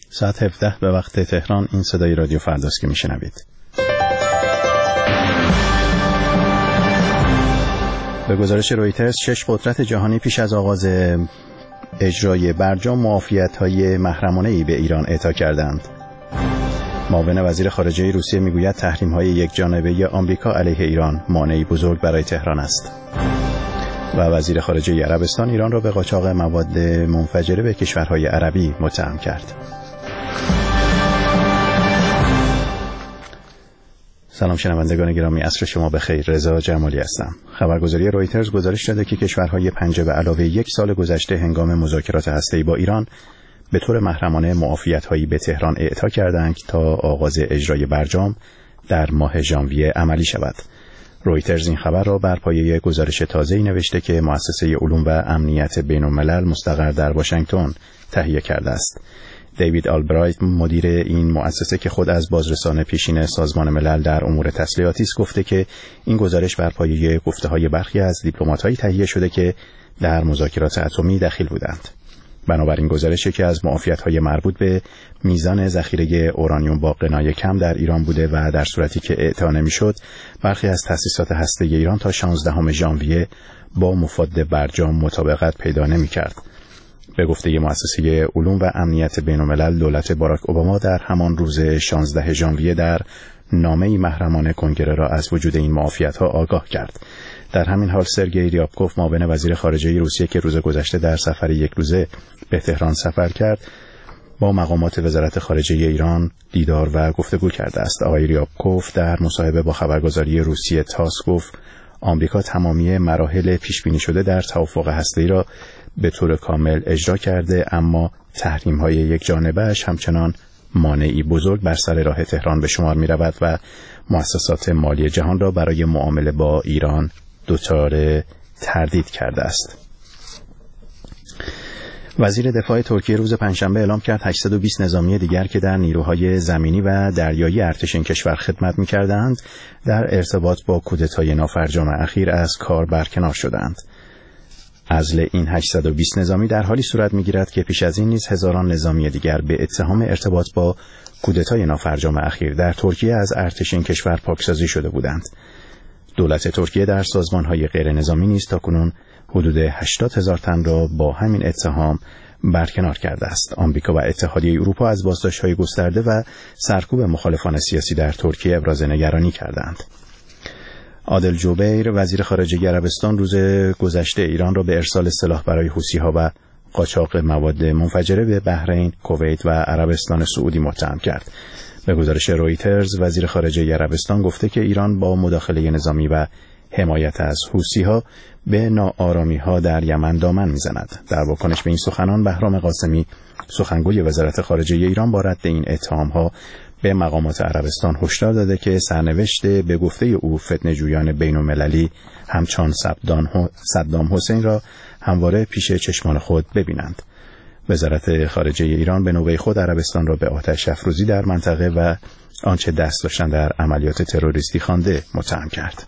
ساعت 17 به وقت تهران. این صدای رادیو فرداست که میشنوید. به گزارش رویترز 6 قدرت جهانی پیش از آغاز اجرای برجام معافیت‌های محرمانه‌ای به ایران اعطا کردند. معاون وزیر خارجه روسیه میگوید تحریم‌های یک جانبه آمریکا علیه ایران مانعی بزرگ برای تهران است. و وزیر خارجه عربستان ایران را به قاچاق مواد منفجره به کشورهای عربی متهم کرد. سلام شنوندگان گرامی، عصر شما بخیر. رضا جمالی هستم. خبرگزاری رویترز گزارش داده که کشورهای پنجه به علاوه 1 سال گذشته هنگام مذاکرات هسته‌ای با ایران به طور محرمانه معافیت‌هایی به تهران اعطا کردند تا آغاز اجرای برجام در ماه ژانویه عملی شود. رویترز این خبر را بر پایه گزارش تازه‌ای نوشته که مؤسسه علوم و امنیت بین‌الملل مستقر در واشنگتن تهیه کرده است. دیوید آلبرایت مدیر این مؤسسه که خود از بازرسان پیشین سازمان ملل در امور تسلیحاتی است گفته که این گزارش بر پایه گفته‌های برخی از دیپلمات‌های تهیه شده که در مذاکرات اتمی دخیل بودند. بنابراین گزارشی که از معافیت‌های مربوط به میزان ذخیره اورانیوم با غنای کم در ایران بوده و در صورتی که اعطا نمی‌شد برخی از تأسیسات هسته‌ای ایران تا 16 ژانویه با مفاد برجام مطابقت پیدا نمی‌کرد. به گفته مؤسسه علوم و امنیت بین‌الملل، دولت باراک اوباما در همان روز 16 ژانویه در نامه‌ای محرمانه کنگره را از وجود این معافیت‌ها آگاه کرد. در همین حال سرگئی ریابکوف معاون وزیر خارجه روسیه که روز گذشته در سفر 1 روزه به تهران سفر کرد با مقامات وزارت خارجه ایران دیدار و گفتگو کرده است. آقای ریابکوف در مصاحبه با خبرگزاری روسیه تاس گفت آمریکا تمامی مراحل پیش بینی شده در توافق هسته‌ای را به طور کامل اجرا کرده، اما تحریم‌های یک جانبه‌اش همچنان مانعی بزرگ بر سر راه تهران به شمار می‌رود و مؤسسات مالی جهان را برای معامله با ایران دچار تردید کرده است. وزیر دفاع ترکیه روز پنجشنبه اعلام کرد 820 نظامی دیگر که در نیروهای زمینی و دریایی ارتش این کشور خدمت می‌کردند در ارتباط با کودتای نافرجام اخیر از کار برکنار شدند. عزل این 820 نظامی در حالی صورت می‌گیرد که پیش از این نیز هزاران نظامی دیگر به اتهام ارتباط با کودتای نافرجام اخیر در ترکیه از ارتش این کشور پاکسازی شده بودند. دولت ترکیه در سازمان‌های غیر نظامی نیز تاکنون حدود 80,000 تن را با همین اتهام برکنار کرده است. آمریکا و اتحادیه اروپا از بازداشت‌های گسترده و سرکوب مخالفان سیاسی در ترکیه ابراز نگرانی کردند. عادل جبیر وزیر خارجه عربستان روز گذشته ایران را به ارسال سلاح برای حوثی‌ها و قاچاق مواد منفجره به بحرین، کویت و عربستان سعودی متهم کرد. به گزارش رویترز وزیر خارجه عربستان گفته که ایران با مداخله نظامی و حمایت از حوثی‌ها به ناآرامی‌ها در یمن دامن می‌زند. در واکنش به این سخنان بهرام قاسمی سخنگوی وزارت خارجه ایران با رد این اتهام‌ها به مقامات عربستان هشدار داده که سرنوشت به گفته او فتنه‌جویان بین‌المللی همچون صدام حسین را همواره پیش چشمان خود ببینند. وزارت خارجه ایران به نوبه خود عربستان را به آتش افروزی در منطقه و آنچه دست داشتن در عملیات تروریستی خوانده متهم کرد.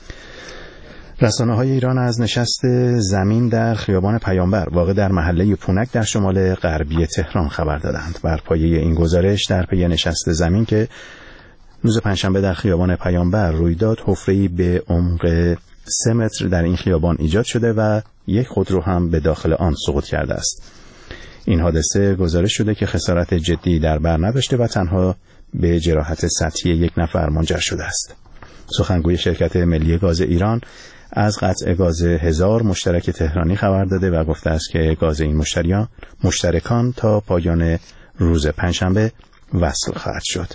رسانه‌های ایران از نشست زمین در خیابان پیامبر واقع در محله پونک در شمال غربی تهران خبر دادند. بر پایه این گزارش در پی نشست زمین که روز پنجشنبه در خیابان پیامبر روی داد، حفره‌ای به عمق 3 متر در این خیابان ایجاد شده و یک خودرو هم به داخل آن سقوط کرده است. این حادثه گزارش شده که خسارت جدی در بر نداشته و تنها به جراحت سطحی 1 نفر منجر شده است. سخنگوی شرکت ملی گاز ایران از قطع گاز 1000 مشترک تهرانی خبر داده و گفته است که گاز این مشترکان تا پایان روز پنجشنبه وصل خواهد شد.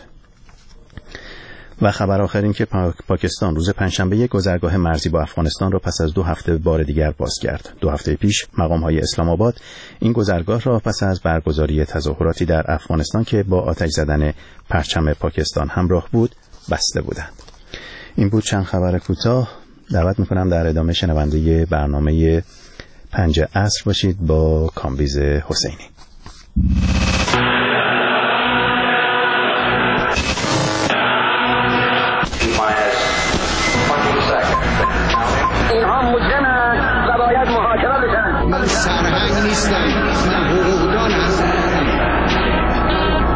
و خبر آخر این که پاکستان روز پنجشنبه یک گذرگاه مرزی با افغانستان را پس از 2 هفته بار دیگر باز کرد. 2 هفته پیش مقام‌های اسلام آباد این گذرگاه را پس از برگزاری تظاهراتی در افغانستان که با آتش زدن پرچم پاکستان همراه بود بسته بودند. این بود چند خبر کوتاه. دعوت میکنم در ادامه شنونده برنامه 5 عصر باشید با کامبیز حسینی. اینها مجرمند و باید محاکمه بشن. من سرهنگ نیستم، من حقوقدان هستم.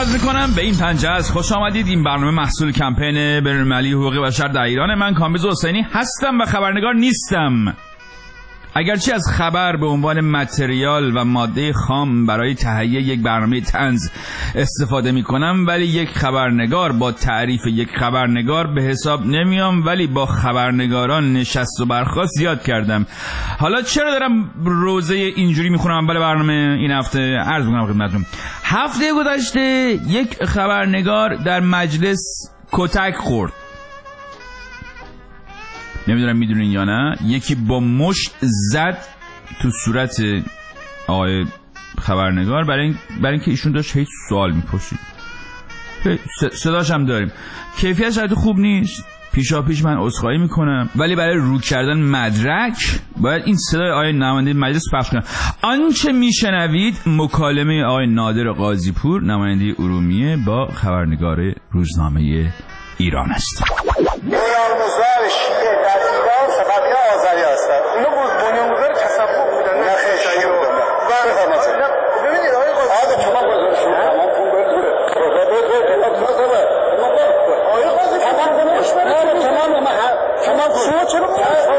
عرض میکنم به این پنجه از خوش آمدید. این برنامه محصول کمپین بین‌المللی حقوق بشر در ایران. من کامبیز حسینی هستم و خبرنگار نیستم. اگرچه از خبر به عنوان متریال و ماده خام برای تهیه یک برنامه طنز استفاده میکنم، ولی یک خبرنگار با تعریف یک خبرنگار به حساب نمیام، ولی با خبرنگاران نشست و برخاست زیاد کردم. حالا چرا دارم روزه اینجوری میخونم اول برنامه این هفته؟ عرض میکنم خدمتتون. هفته گذشته یک خبرنگار در مجلس کتک خورد. نمیدونم میدونین یا نه، یکی با مشت زد تو صورت آقای خبرنگار برای اینکه ایشون داشت هیچ سوال میپرسید. صداش هم داریم، کیفیت شاید خوب نیست، پیشاپیش من عذرخواهی میکنم، ولی برای رو کردن مدرک باید این صدای آقای نماینده مجلس پخش کنم. آنچه میشنوید مکالمه آقای نادر قاضیپور، نماینده ارومیه، با خبرنگار روزنامه ایران است. بنیانگذار شیعه در ایران صفوی آذری هستند. اونا بنیانگذار تصوف بودن. نه خیر شیعه بودن. ببینید آقای قاضی شما گزارش تمام پول بردوره. آقای قاضی تمام شما چرا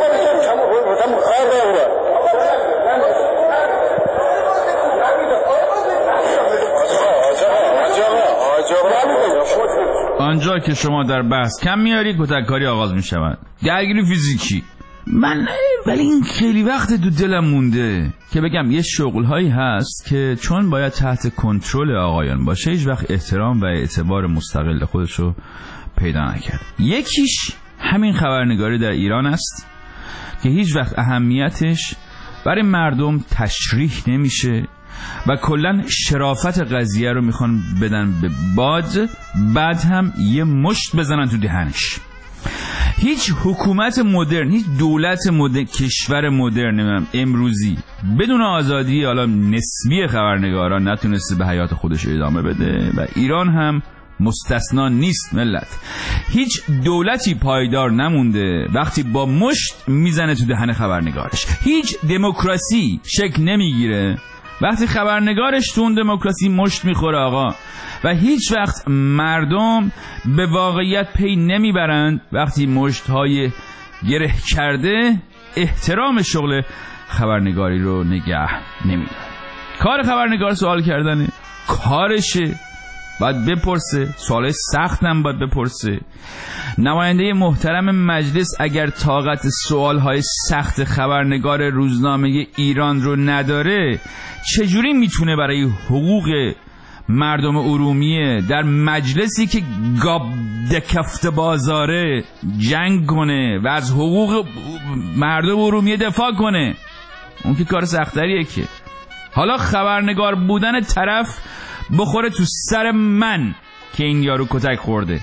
آنجا که شما در بحث کم میاری کتککاری آغاز می شود، درگیری فیزیکی. من ولی این خیلی وقت تو دلم مونده که بگم یه شغلهایی هست که چون باید تحت کنترل آقایان باشه هیچ وقت احترام و اعتبار مستقل خودشو پیدا نکرد. یکیش همین خبرنگاری در ایران است که هیچ وقت اهمیتش برای مردم تشریح نمیشه و کلن شرافت قضیه رو میخوان بدن به باد، بعد هم یه مشت بزنن تو دهنش. هیچ حکومت مدرن، هیچ دولت مدرن، کشور مدرن امروزی بدون آزادی حالا نسبی خبرنگاران نتونسته به حیات خودش ادامه بده و ایران هم مستثنا نیست. ملت، هیچ دولتی پایدار نمونده وقتی با مشت میزنه تو دهن خبرنگارش. هیچ دموکراسی شکل نمیگیره وقتی خبرنگارش تو اون دموکراسی مشت میخوره آقا. و هیچ وقت مردم به واقعیت پی نمیبرند وقتی مشت‌های گره کرده احترام شغل خبرنگاری رو نگه نمیدارن. کار خبرنگار سوال کردنه، کارشه، باید بپرسه، سوال سخت هم باید بپرسه. نماینده محترم مجلس اگر طاقت سوالهای سخت خبرنگار روزنامه ایران رو نداره، چجوری میتونه برای حقوق مردم ارومیه در مجلسی که گاب دکفت بازاره جنگ کنه و از حقوق مردم ارومیه دفاع کنه؟ اون که کار سختریه. که حالا خبرنگار بودن طرف بخوره تو سر من که این یارو کتک خورده.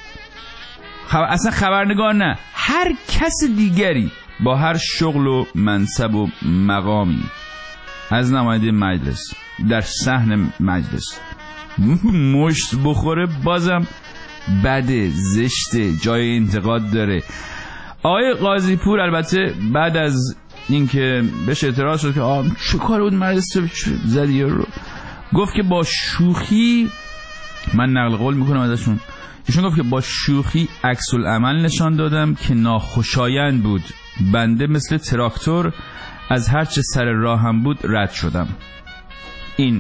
اصلا خبرنگار نه، هر کس دیگری با هر شغل و منصب و مقامی از نماینده مجلس در صحن مجلس مشت بخوره بازم بده، زشته، جای انتقاد داره. آقای قاضیپور البته بعد از اینکه بهش اعتراض شد که چه کار بود مجلس زدی رو، گفت که با شوخی، من نقل قول میکنم ازشون، ایشون گفت که با شوخی عکس العمل نشان دادم که ناخوشایند بود. بنده مثل تراکتور از هر چه سر راهم بود رد شدم. این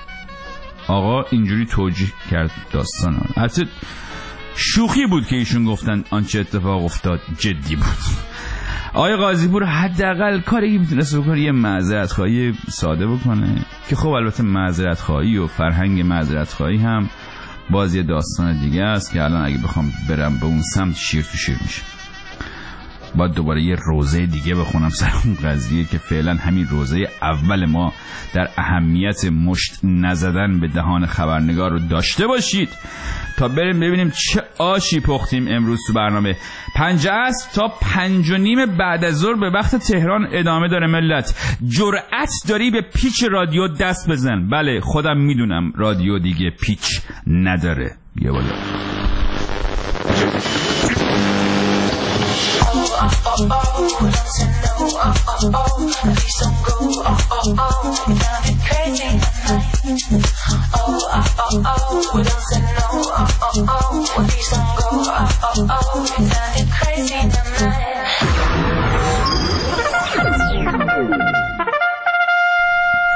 آقا اینجوری توجیه کرد داستان. البته شوخی بود که ایشون گفتن آنچه اتفاق افتاد جدی بود. آقای قاضیپور حداقل کاری که میتونست بکنه یه معذرت خواهی ساده بکنه که خب البته معذرت خواهی و فرهنگ معذرت خواهی هم باز یه داستان دیگه است که الان اگه بخوام برم به اون سمت شیر تو شیر میشه. باید دوباره یه روزه دیگه بخونم سر اون قضیه که فعلا همین روزه اول ما در اهمیت مشت نزدن به دهان خبرنگار رو داشته باشید تا بریم ببینیم چه آشی پختیم امروز تو برنامه. 5 است تا 5:30 بعد از ظهر به وقت تهران ادامه داره. ملت، جرأت داری به پیچ رادیو دست بزن. بله خودم میدونم رادیو دیگه پیچ نداره. بیا بالا.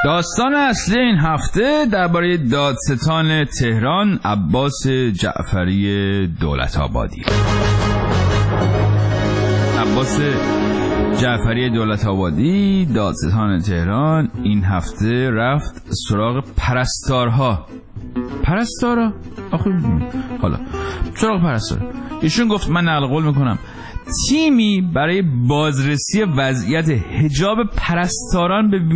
داستان اصلی این هفته درباره دادستان تهران عباس جعفری دولت‌آبادی. عباس جعفری دولت‌آبادی دادستان تهران این هفته رفت سراغ پرستارها. پرستارها؟ آخه حالا سراغ پرستار. ایشون گفت من نقل قول میکنم تیمی برای بازرسی وضعیت حجاب پرستاران به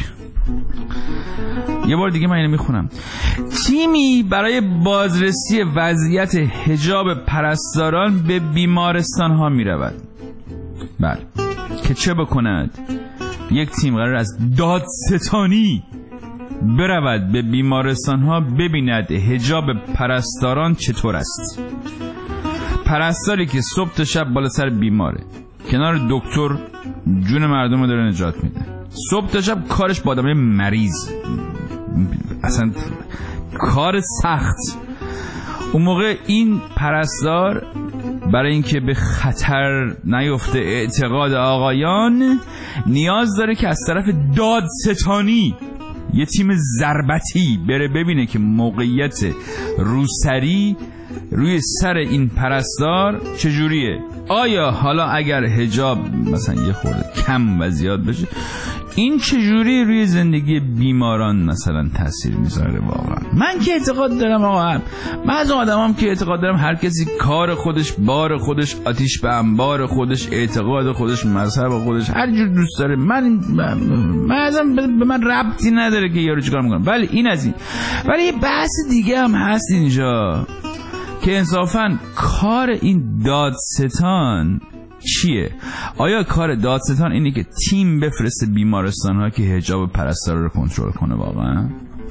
یه بار دیگه من اینو میخونم. تیمی برای بازرسی وضعیت حجاب پرستاران به بیمارستان ها میرود. بله، که چه بکند؟ یک تیم قرار از دادستانی برود به بیمارستان ها ببیند حجاب پرستاران چطور است. پرستاری که صبح تا شب بالا سر بیماره، کنار دکتر جون مردم رو داره نجات میده، صبح تا شب کارش با آدمای مریض، اصلا کار سخت. اون موقع این پرستار برای اینکه به خطر نیفته اعتقاد آقایان نیاز داره که از طرف دادستانی یه تیم ضربتی بره ببینه که موقعیت روسری روی سر این پرستار چجوریه. آیا حالا اگر حجاب مثلا یه خورده کم و زیاد بشه این چجوری روی زندگی بیماران مثلا تاثیر میذاره؟ واقعا من که اعتقاد دارم آقا، من از آدمام که اعتقاد دارم هر کسی کار خودش، بار خودش، آتیش به انبار خودش، اعتقاد خودش، مذهب خودش، هر جور دوست داره. من ازم به من ربطی نداره که یارو چیکار میکنه. ولی این از این. ولی یه بحث دیگه هم هست اینجا که انصافاً کار این دادستان چیه؟ آیا کار دادستان اینه که تیم بفرسته بیمارستان ها که حجاب پرستارا رو کنترل کنه؟ واقعا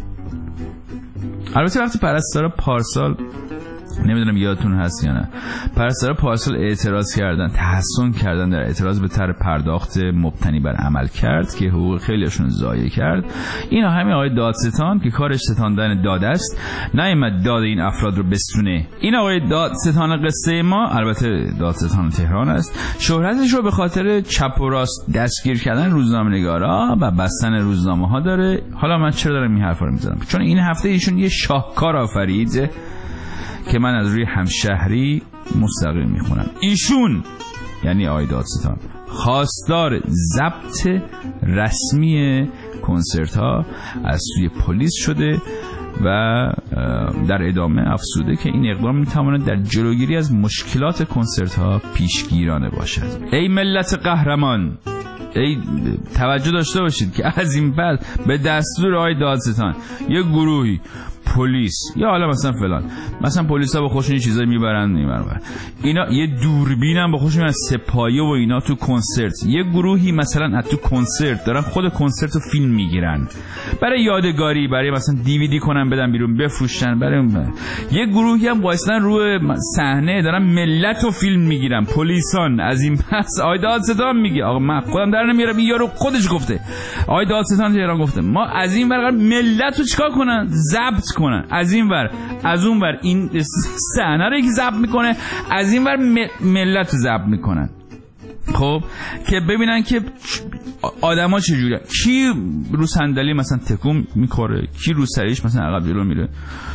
البته وقتی پرستارا پارسال، نمیدونم یادتون هست یا نه، پرستارا پارسال اعتراض کردن، تحسن کردن در اعتراض به طرح پرداخت مبتنی بر عمل کرد که حقوق خیلیشون ضایع کرد. اینا همین آقای دادستان که کارش ستاندن داد است نیامد داد این افراد رو بستونه. این آقای دادستان قصه ما، البته دادستان تهران است، شهرتش رو به خاطر چپ و راست دستگیر کردن روزنامه‌نگارا و بستن روزنامه‌ها داره. حالا من چرا دارم این حرفا رو میزنم؟ چون این هفته ایشون یه شاهکار آفرید که من از روی همشهری مستقیم میخونم. ایشون یعنی آقای دادستان خواستار ضبط رسمی کنسرت ها از سوی پلیس شده و در ادامه افزوده که این اقدام میتواند در جلوگیری از مشکلات کنسرت ها پیشگیرانه باشد. ای ملت قهرمان، ای توجه داشته باشید که از این بعد به دستور آقای دادستان یه گروهی پلیس یا حالا مثلا فلان، مثلا پلیس ها با خودشون یه چیزایی میبرن اینا یه دوربین هم با خودشون از سپایه و اینا تو کنسرت، یه گروهی مثلا از تو کنسرت دارن خود کنسرت رو فیلم میگیرن برای یادگاری، برای مثلا دیویدی کنن بدن بیرون بفروشن، برای یه گروهی هم وایسن روی صحنه دارن ملت رو فیلم میگیرن. پلیسان از این پس آقای دادستان میگه، آقا من خودم در نمیارم، این یارو خودش گفته، آقای دادستان تهران گفته ما از این ور ملت رو چیکار کنن؟ ضبط کنن. از این ور از اون ور این صحنه رو یکی ضبط میکنه، از این ور ملت رو ضبط میکنن. خب که ببینن که آدما چجوریه، کی رو صندلی مثلا تکون میخوره، کی رو سریش مثلا عقب جلو میره،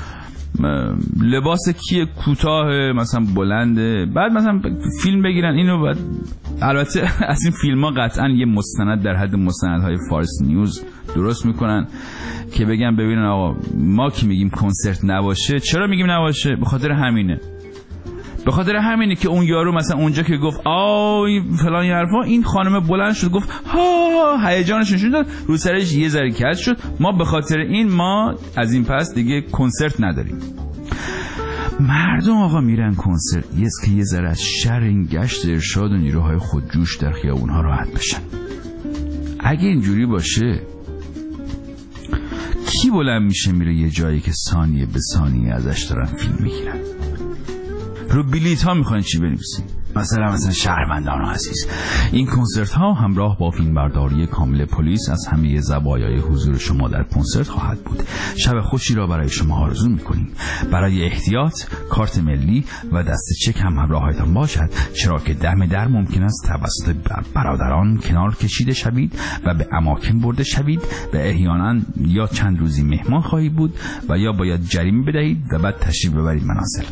لباس کی کوتاه مثلا بلنده، بعد مثلا فیلم بگیرن اینو. بعد البته از این فیلم ها قطعا یه مستند در حد مستندهای فارس نیوز درست میکنن که بگن ببینن آقا ما که میگیم کنسرت نباشه، چرا میگیم نباشه؟ به خاطر همینه، به خاطر همینه که اون یارو مثلا اونجا که گفت آی فلان حرفا، این خانم بلند شد گفت ها، هیجانش نشون داد، رو سرش یه ذره کج شد، ما به خاطر این ما از این پس دیگه کنسرت نداریم. مردم آقا میرن کنسرت که یه ذره از شر این گشت ارشاد و نیروهای خودجوش در خیابون‌ها راحت بشن. اگه اینجوری باشه کی بلند میشه میره یه جایی که ثانیه به ثانیه ازش دارن فیلم میگیرن؟ رو بلیط ها میخواین چی بنویسین؟ مثلا شهروندان عزیز، این کنسرت ها همراه با فیلمبرداری کامل پلیس از همه زوایای حضور شما در کنسرت خواهد بود. شب خوشی را برای شما آرزو می‌کنیم. برای احتیاط کارت ملی و دست چک هم همراهتان باشد، چرا که دم در ممکن است توسط برادران کنار کشیده شوید و به اماکن برده شوید و احیانا یا چند روزی مهمان خواهی بود و یا باید جریمه بدهید و بعد تشریف ببرید منازل.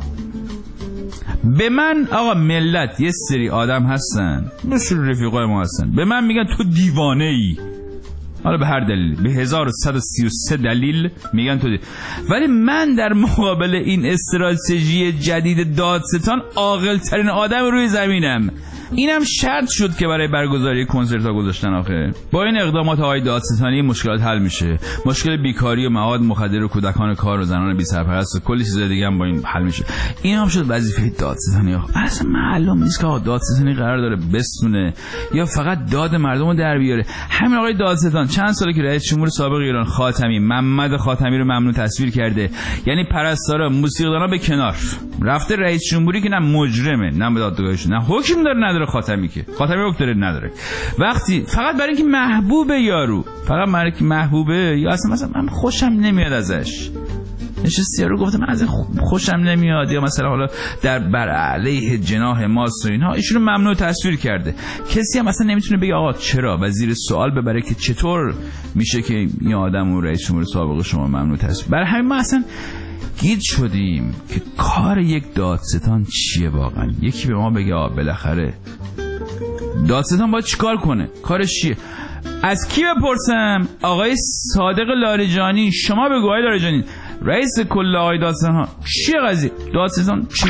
به من آقا ملت یه سری آدم هستن، مثل رفیقای ما هستن، به من میگن تو دیوانه ای، حالا به هر دلیل، به 1133 دلیل میگن تو ولی من در مقابل این استراتژی جدید دادستان عاقل ترین آدم روی زمینم. اینم شرط شد که برای برگزاری کنسرت ها گذاشتن. آخه با این اقدامات آقای دادستانی مشکلات حل میشه. مشکل بیکاری و مواد مخدر و کودکان کار و زنان بی سرپرست و کلی چیز دیگه هم با این حل میشه. این هم شد وظیفه دادستانی. اصلا معلوم نیست که آقا دادستانی قرار داره بسونه یا فقط داد مردم رو در بیاره. همین آقای دادستان چند ساله که رئیس جمهور سابق ایران خاتمی، محمد خاتمی رو ممنوع تصویر کرده. یعنی پرستارا، موسیقیدانا به کنار، رفته رئیس جمهوری که نه مجرمه نه به دادگاهش نه حکم داره خاتمی که خاتمی حکم نداره، وقتی فقط برای اینکه محبوبه یارو، فقط برای اینکه محبوبه یا اصلا من خوشم نمیاد ازش، نشستی یارو گفته من از خوشم نمیاد یا مثلا حالا در بر علیه جناح ماست و اینها، ایشونو ممنوع تصویر کرده. کسی هم اصلا نمیتونه بگه آقا چرا و زیر سوال ببره که چطور میشه که این آدم و رئیس جمهور سابق شما ممنوع تصویر. برای همین ما اصلا گیج شدیم که کار یک دادستان چیه واقعا. یکی به ما بگه بالاخره دادستان باید چیکار کنه، کارش چیه؟ از کی بپرسم؟ آقای صادق لاریجانی. شما بگو آقای لاریجانی، رئیس کل آقای دادستان ها چیه قضیه؟ دادستان چی؟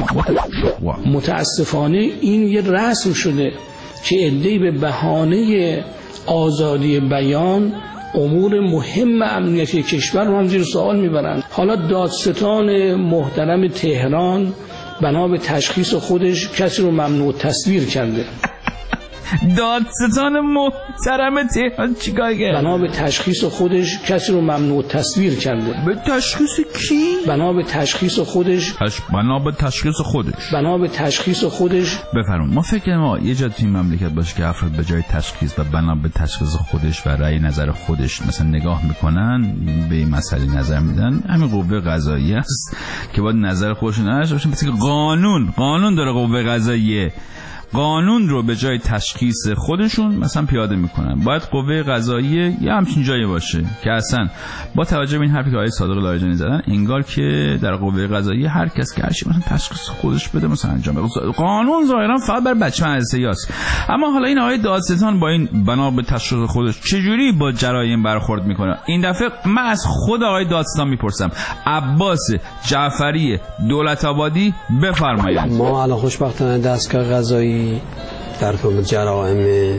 متاسفانه این یه رسم شده که عده‌ای به بهانه آزادی بیان امور مهم امنیتی کشور رو هم زیر سوال میبرند. حالا دادستان محترم تهران بنا به تشخیص خودش کسی رو ممنوع تصویر کرده. دادستان محترم تهران چیکار کرد؟ بنا به تشخیص خودش کسی رو ممنوع تصویر کرده. به تشخیص کی؟ بنا به تشخیص خودش. بنا به تشخیص خودش. بنا به تشخیص خودش. بفرمایید. ما فکر ما یه جا تو این مملکت باشه که افراد به جای تشخیص و بنا به تشخیص خودش و رأی نظر خودش مثلا نگاه میکنن به این مسئله نظر میدن، همین قوه قضاییه است که باید نظر خودش نشه باشه. مثل قانون داره، قوه قضاییه قانون رو به جای تشخیص خودشون مثلا پیاده میکنن. باید قوه قضاییه یه همچین جایی باشه که اصلا با توجه به این حرفی که آقای صادق لاریجانی زدن، انگار که در قوه قضاییه هر کس که هر چی مثلا تشخیص خودش بده مثلا انجام بده. قانون ظاهرا فقط برای بچه مدرسه است. اما حالا این آقای دادستان با این بنا به تشخیص خودش چجوری با جرایم برخورد میکنه؟ این دفعه من از خود آقای دادستان میپرسم. عباس جعفری دولت آبادی بفرمایید. ما الان خوشبختانه دستگاه قضایی در تهم جرائم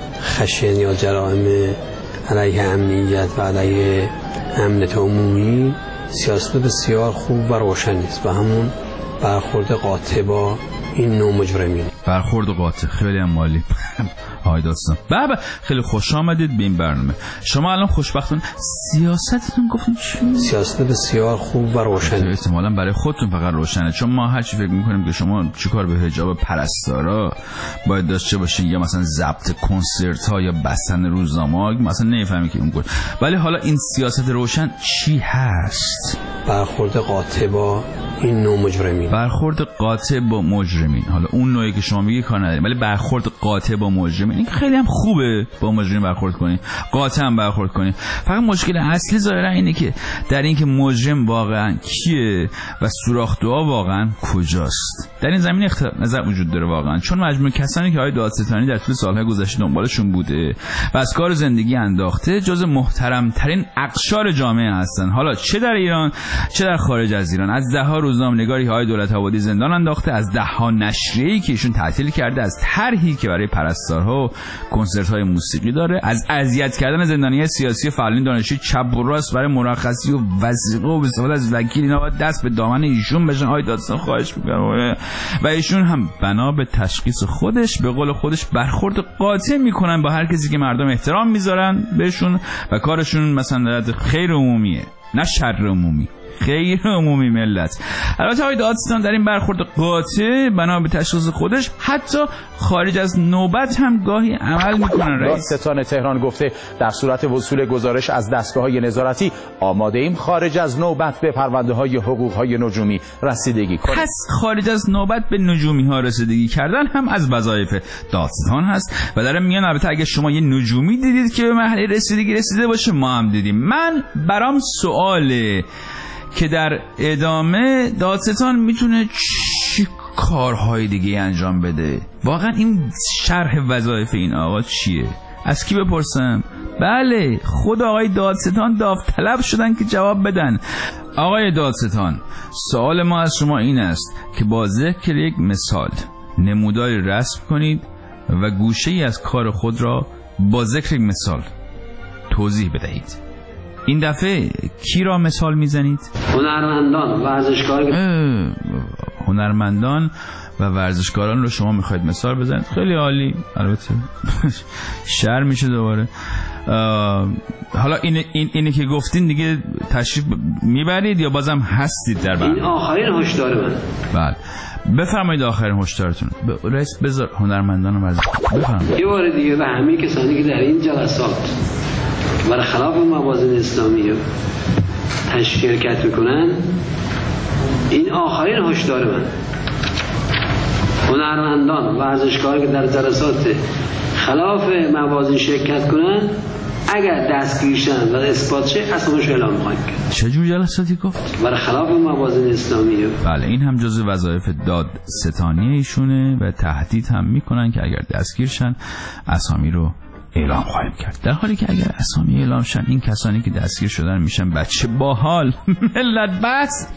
خشن یا جرائم علیه امنیت و علیه امنیت عمومی سیاست بسیار خوب و روشنی است و همون برخورد قاطع با این نوع مجرمین. برخورد قاطع خیلی هم مالی. های داستان بابا خیلی خوش آمدید به این برنامه. شما الان خوشبختانه سیاستتون گفتین چی؟ سیاست بسیار خوب و روشنی. احتمالاً برای خودتون فقط روشنه، چون ما هر چی فکر می‌کنیم که شما چیکار به حجاب پرستارا باید داشته باشین یا مثلا ضبط کنسرت‌ها یا بستن روزنامه‌ها، مثلا نمی‌فهمی که اون گفت. ولی حالا این سیاست روشن چی هست؟ برخورد قاطع با این نوع مجرمین. برخورد قاطع با مجرمین. حالا اون نوعی که شما میگی کار نداریم، ولی برخورد قاطع با مجرمین این خیلی هم خوبه، با مجرم برخورد کنی، قاطع هم برخورد کنی. فقط مشکل اصلی ظاهرا اینه که در این که مجرم واقعا کیه و سوراخ دعا واقعا کجاست. در این زمینه اختلاف نظر وجود داره واقعا، چون مجموع کسانی که آقای دادستانی در طول سالهای گذشته دنبالشون بوده و از کار زندگی انداخته جز محترم ترین اقشار جامعه هستن، حالا چه در ایران چه در خارج از ایران. از ده‌ها روزنامه‌نگاری که آقای دولت آبادی زندان انداخته، از ده‌ها نشریه‌ای که ایشون تعطیل کرده، از طرحی که برای پرستارها و کنسرت‌های موسیقی داره، از اذیت کردن زندانیان سیاسی و فعالین دانشجوی چپ و راست برای مرخصی و وثیقه و استفاده از وکیل. اینا باید دست به دامن ایشون بشن. آقای دادستان خواهش می‌کنم. و ایشون هم بنا به تشخیص خودش به قول خودش برخورد قاطع میکنن با هر کسی که مردم احترام میذارن بهشون و کارشون مثلا خیر عمومیه نه شر عمومی. غیر عمومی ملت. البته آقای دادستان در این برخورد قاطع بنا به تشخیص خودش حتی خارج از نوبت هم گاهی عمل میکنن. دادستان تهران گفته در صورت وصول گزارش از دستگاه‌های نظارتی آماده ایم خارج از نوبت به پرونده‌های حقوق‌های نجومی رسیدگی کنیم. پس خارج از نوبت به نجومی‌ها رسیدگی کردن هم از وظایف دادستان هست و دارم میگن البته اگه شما یه نجومی دیدید که به مرحله رسیدگی رسیده باشه ما هم دیدیم. من برام سواله که در ادامه دادستان میتونه چی کارهای دیگه انجام بده. واقعا این شرح وظایف این آقا چیه؟ از کی بپرسم؟ بله خود آقای دادستان داوطلب شدن که جواب بدن. آقای دادستان سوال ما از شما این است که با ذکر یک مثال نموداری رسم کنید و گوشه‌ای از کار خود را با ذکر یک مثال توضیح بدهید. این دفعه کی را مثال میزنید؟ هنرمندان، ورزشکاران. هنرمندان و ورزشکاران رو شما میخواید مثال بزنید. خیلی عالی. البته شر میشه دوباره. حالا اینی که گفتین دیگه تشریف میبرید یا بازم هستید در برنامه؟ این آخرین هشدار من. بله بفرمایید آخرین هشدارتون. رئیس بذار هنرمندان و ورزشکاران بفرمایید. یه بار دیگه به همه کسانی که در این جلسات برخلاف موازین اسلامی شرکت میکنن این آخرین هشدار من. هنرمندان و ورزشکاران که در جلسات خلاف موازین شرکت کنن اگر دستگیر شن و اثبات شه اسمش اعلام خواهیم کرد. چه جور جلساتی گفت؟ برخلاف موازین اسلامی. بله این هم جزء وظایف دادستانی ایشونه و تهدید هم میکنن که اگر دستگیر شن اسامی رو اعلام خواهیم کرد. در حالی که اگر اسامی اعلام شن این کسانی که دستگیر شدن میشن بچه باحال. ملت بس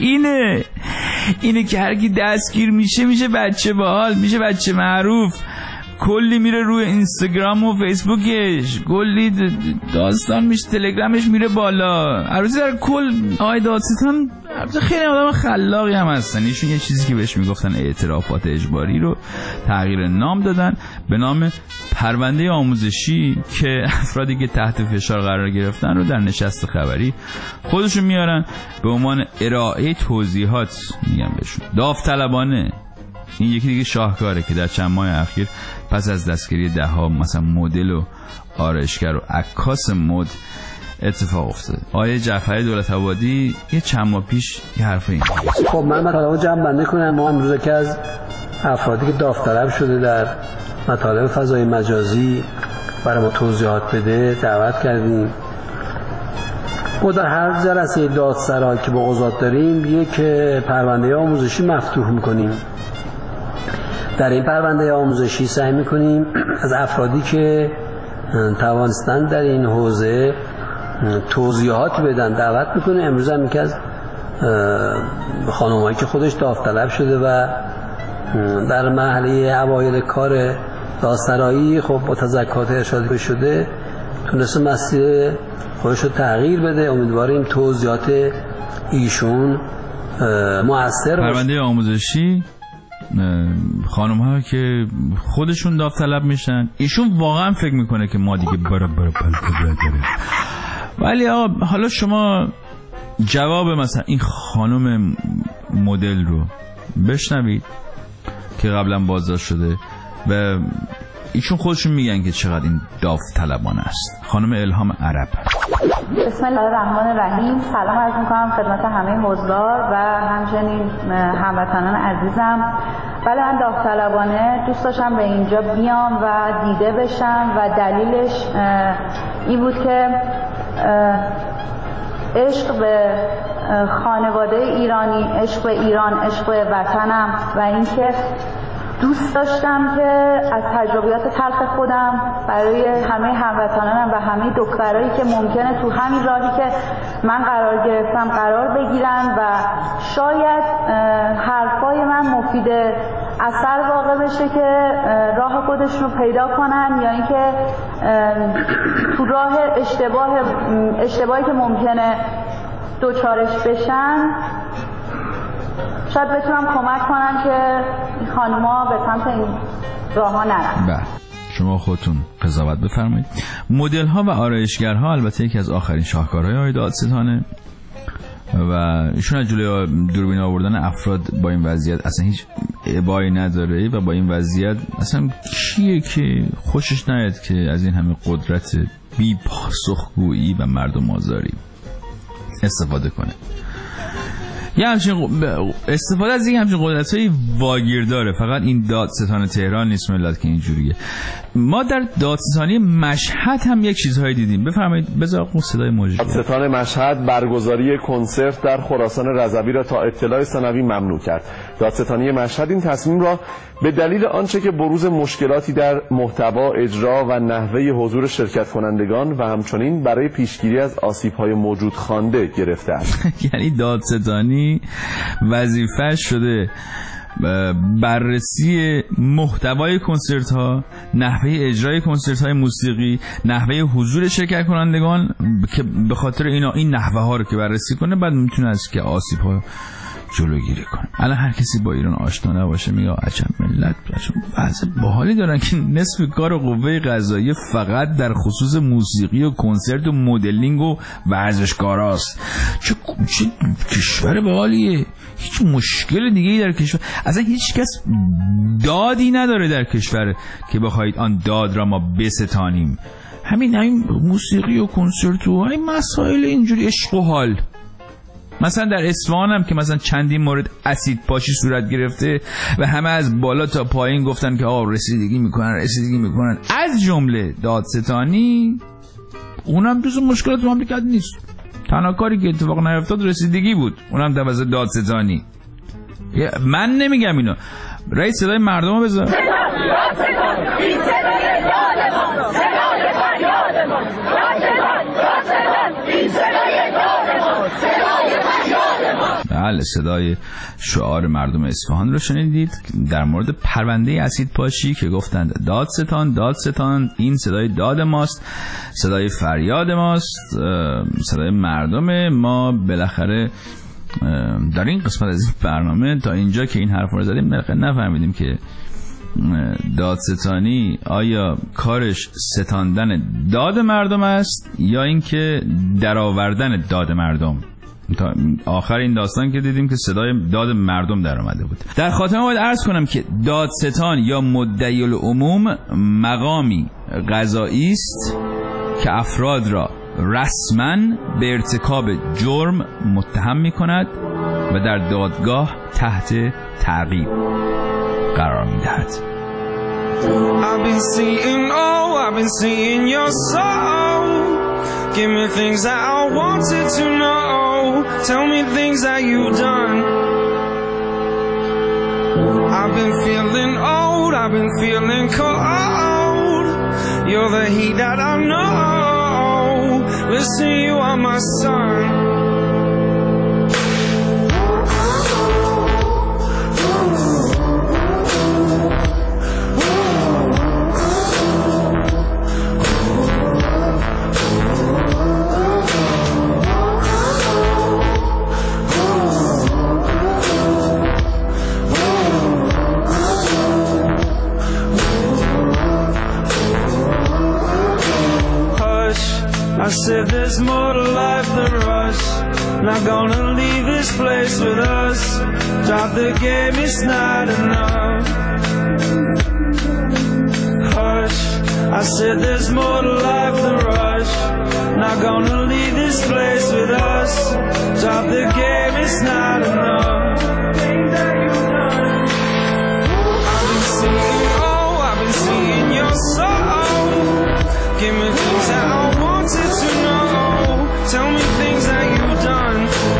اینه که هر کی دستگیر میشه بچه باحال، میشه بچه معروف، کلی میره روی اینستاگرام و فیسبوکش، کلی داستان میشه، تلگرامش میره بالا. عروضی در کل آقای دادستان خیلی آدم خلاقی هم هستن. ایشون یه چیزی که بهش میگفتن اعترافات اجباری رو تغییر نام دادن به نام پرونده آموزشی که افرادی که تحت فشار قرار گرفتن رو در نشست خبری خودشون میارن به عنوان ارائه توضیحات، میگم بهشون داوطلبانه. این یکی دیگه شاهکاره که در چند ماه اخیر پس از دستگیری ده‌ها مثلا مدل و آرایشگر و عکاس مد اتفاق افتاده. آیه جعفری دولت‌آبادی یه چند ماه پیش یه حرفی این. خب من مطالبو جمع بندی کنم. ما امروز که از افرادی که داوطلب شده در مطالب فضای مجازی برای ما توضیحات بده دعوت کردیم. ما در هر جلسه دادسرا که با قضات داریم یک پرونده آموزشی مفتوح میکنیم. در این پرونده آموزشی سعی میکنیم از افرادی که توانستند در این حوزه توضیحات بدن دعوت میکنیم. امروز هم یکی از خانم‌هایی که خودش داوطلب شده و در مرحله اوایل کار دادسرایی خب با تزکات ارشادی شده تونسته مسیر خودش رو تغییر بده. امیدواریم توضیحات ایشون مؤثر باشه. پرونده آموزشی خانم ها که خودشون داوطلب میشن، ایشون واقعا فکر میکنه که ما دیگه ولی آقا حالا شما جواب مثلا این خانم مدل رو بشنوید که قبلا بازداشت شده و ایشون خودشون میگن که چقدر این داوطلبانه است. خانم الهام عرب. بسم الله الرحمن الرحیم. سلام عرض میکنم خدمت همه حضار و همچنین هموطنان عزیزم. بله من داوطلبانه دوست داشتم به اینجا بیام و دیده بشم و دلیلش این بود که عشق به خانواده ایرانی، عشق به ایران، عشق به وطنم و اینکه دوست داشتم که از تجربیات تلخ خودم برای همه هموطنانم و همه دخترایی که ممکنه تو همین راهی که من قرار گرفتم قرار بگیرن و شاید حرفای من مفید اثر واقع بشه که راه خودشون رو پیدا کنن یا اینکه تو راه اشتباهی که ممکنه دوچارش بشن شاید بتونم کمک کنم که خانم‌ها به سمت این راه‌ها نرن. بله شما خودتون قضاوت بفرمایید. مدل‌ها و آرایشگرها البته یکی از آخرین شاهکارهای آقای دادستانه و ایشون از جلوی دوربین آوردن افراد با این وضعیت اصلا هیچ ابایی نداره و با این وضعیت اصلا کیه که خوشش نیاد که از این همه قدرت بی پاسخگویی و مردم آزاری استفاده کنه. یه همچین استفاده از این همچین قدرت‌های واگیر داره. فقط این دادستان تهران نیست ملت که اینجوریه. ما در دادستانی مشهد هم یک چیزهایی دیدیم. بفرمایید بذار صدای موجی. دادستان مشهد برگزاری کنسرت در خراسان رضوی را تا اطلاع ثانوی ممنوع کرد. دادستانی مشهد این تصمیم را به دلیل آنچه که بروز مشکلاتی در محتوا، اجرا و نحوه حضور شرکت کنندگان و همچنین برای پیشگیری از آسیب‌های موجود خوانده گرفته است. یعنی دادستانی وظیفه شده بررسی محتوای کنسرت ها، نحوه اجرای کنسرت های موسیقی، نحوه حضور شرکت کنندگان، که به خاطر این نحوه ها رو که بررسی کنه بعد میتونه از که آسیب ها جلوگیری کنه. الان هر کسی با ایران آشنا نباشه میگه عجب ملت وضع باحالی دارن که نصف کار قوه قضاییه فقط در خصوص موسیقی و کنسرت و مدلینگ و ورزشکاراست. چه کشور باحالیه. هیچ مشکل دیگه‌ای در کشور اصلا هیچ کس دادی نداره در کشور که بخواید آن داد را ما بستانیم. همین موسیقی و کنسرت و این مسائل اینجوری عشق و حال. مثلا در اصفهان هم که مثلا چندین مورد اسید پاشی صورت گرفته و همه از بالا تا پایین گفتن که رسیدگی میکنن از جمله دادستانی. اونم جزو مشکلات مملکت نیست. تنها کاری که اتفاق نیفتاد رسیدگی بود، اونم توسط دادستانی. من نمیگم اینو. رئیس صدای مردم رو بذار. بله، صدای شعار مردم اصفهان رو شنیدید در مورد پرونده اسید پاشی که گفتند دادستان این صدای داد ماست، صدای فریاد ماست، صدای مردم ما. بالاخره در این قسمت از این برنامه تا اینجا که این حرف رو زدیم بالاخره نفهمیدیم که دادستانی آیا کارش ستاندن داد مردم است یا اینکه درآوردن داد مردم. تا آخر این داستان که دیدیم که صدای داد مردم در اومده بود. در خاتمه باید عرض کنم که دادستان یا مدعی العموم مقامی قضایی است که افراد را رسما به ارتکاب جرم متهم می کند و در دادگاه تحت تعقیب قرار می دهد. I've been seeing your soul. Give me things that I wanted to know. Tell me things that you've done. I've been feeling old, I've been feeling cold. You're the heat that I know. Listen, you are my sun. I said there's more to life than rush. Not gonna leave this place with us. Drop the game, it's not enough. Hush, I said there's more to life than rush. Not gonna leave this place with us. Drop the game, it's not enough. I've been seeing, I've been seeing your soul. Give me things that I wanted to know. Tell me things that you've done.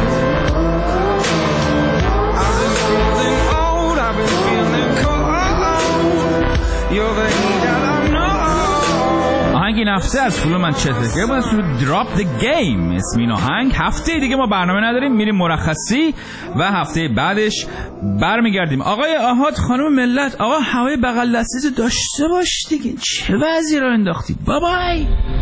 I've been feeling old, I've been feeling cold. You're the heat that I know. آهنگ این هفته از فلو منچستر بود، اسمش دراپ د گیم. اسم این آهنگ. هفته دیگه ما برنامه نداریم، میریم مرخصی و هفته بعدش برمیگردیم. آقای آحاد، خانم ملت، آقا هوای بغل دستیتو داشته باش دیگه. چه وضعی را انداختی؟ بابای